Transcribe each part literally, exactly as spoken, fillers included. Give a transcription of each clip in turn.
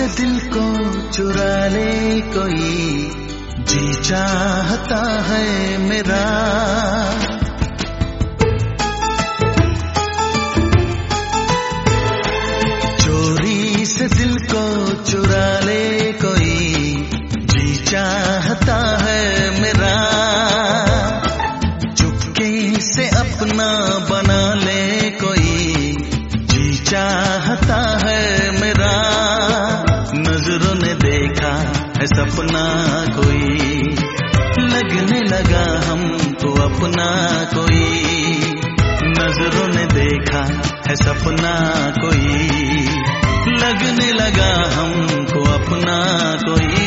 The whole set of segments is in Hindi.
दिल को चुरा ले कोई, जी चाहता है मेरा। चोरी से दिल को चुरा ले कोई, जी चाहता है मेरा। चुपके से अपना बना ले कोई, जी चाहता है मेरा। नजरों ने देखा है सपना कोई, लगने लगा हमको अपना कोई। नजरों ने देखा है सपना कोई, लगने लगा हमको अपना कोई।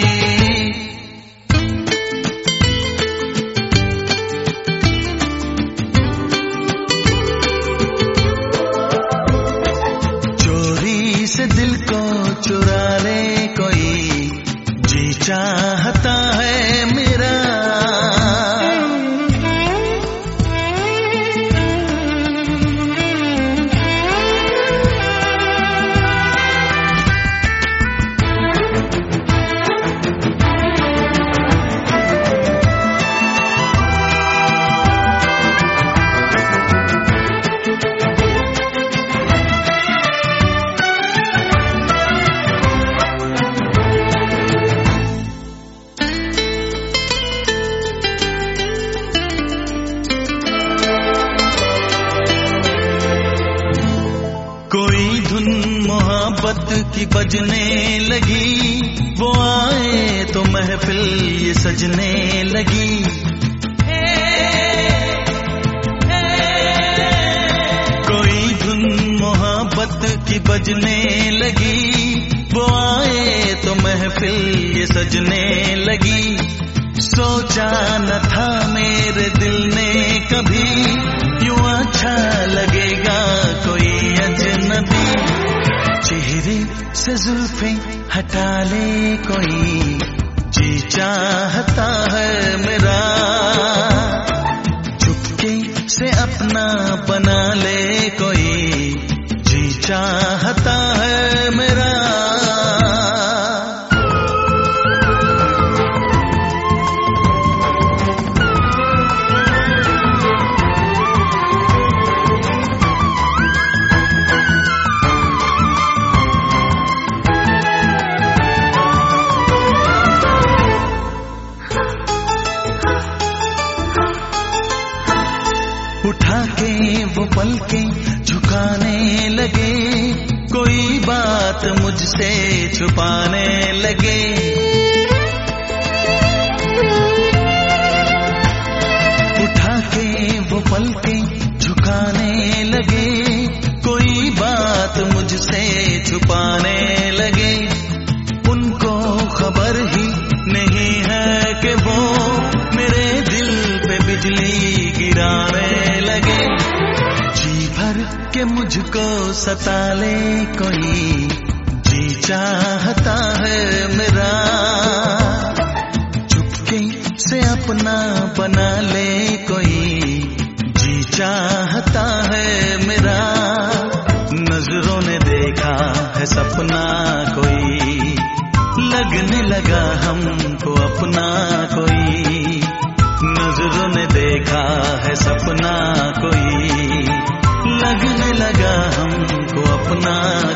चोरी से दिल को चुरा ले कोई, जी चाहता है मेरा। कोई धुन मोहब्बत की बजने लगी, वो आए तो महफिल ये सजने लगी। कोई धुन मोहब्बत की बजने लगी, वो आए तो महफिल ये सजने लगी। सोचा न था मेरे दिल ने कभी, यूं अच्छा लगेगा कोई अजनबी। चेहरे से जुल्फें हटा ले कोई, जी चाहता है मेरा। चुपके से अपना बना ले कोई, जी चाहता है मेरा। उठा के वो पलकें झुकाने लगे, कोई बात मुझसे छुपाने लगे। उठा के वो पलकें झुकाने लगे, कोई बात मुझसे छुपाने लगे। उनको खबर ही नहीं है कि वो मेरे दिल पे बिजली गिराने लगे। जी भर के मुझको सता ले कोई, जी चाहता है मेरा। चुपके से अपना बना ले कोई, जी चाहता है मेरा। नजरों ने देखा है सपना कोई, लगने लगा हमको अपना कोई। नजरों ने देखा है सपना कोई, लगने लगा हमको अपना